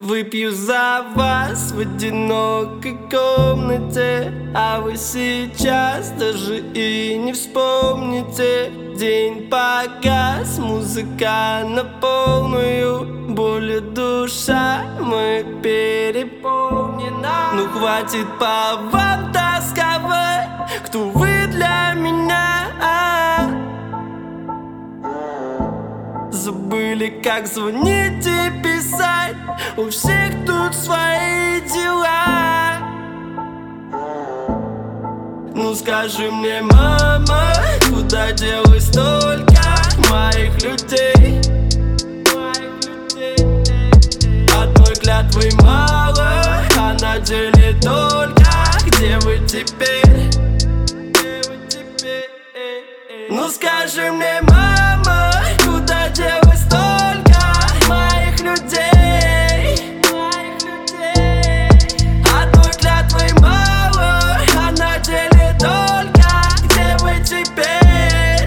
Выпью за вас в одинокой комнате, а вы сейчас даже и не вспомните. День погас, музыка на полную, болью душа моя переполнена. Ну хватит по вам тосковать, кто вы для меня. Забыли, как звонить и писать, у всех тут свои дела. Ну скажи мне, мама, куда делось столько моих людей? Одной клятвы мало, а на деле только. Где вы теперь? Ну скажи мне, мама, куда делось столько моих людей? Одной клятвы мало, а на деле только. Где вы теперь?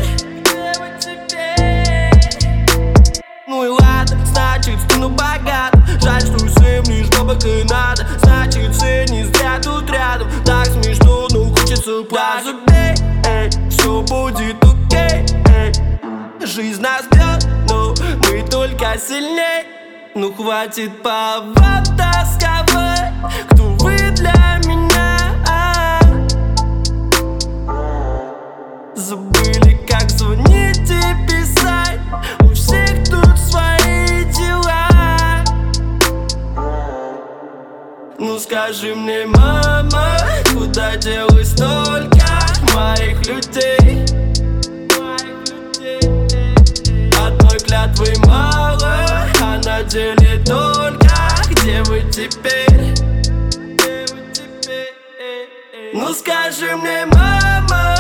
Ну и ладно, значит, стану богат. Жаль, что всем лишь бабок и надо. Значит, все не зря тут рядом. Так смешно, но хочется плакать. Забей, все будет окей. Жизнь нас бьет, но мы только сильней. Ну хватит по вам тосковать, кто вы для меня. Забыли, как звонить и писать, у всех тут свои дела. Ну скажи мне, мама, куда делось столько моих людей? Одной клятвы мало, а на деле только. Где вы теперь? Ну скажи мне, мама,